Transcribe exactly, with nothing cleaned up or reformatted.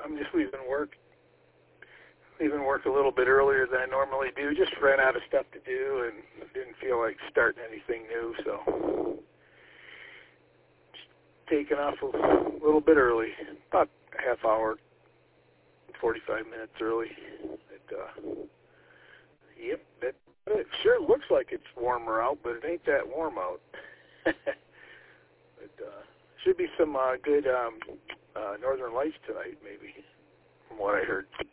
I'm just leaving work, leaving work a little bit earlier than I normally do. Just ran out of stuff to do and didn't feel like starting anything new, so just taking off a little bit early, about a half hour, forty-five minutes early. It, uh, yep, that, it sure looks like it's warmer out, but it ain't that warm out. But uh, should be some uh, good um, uh, northern lights tonight, maybe, from what I heard.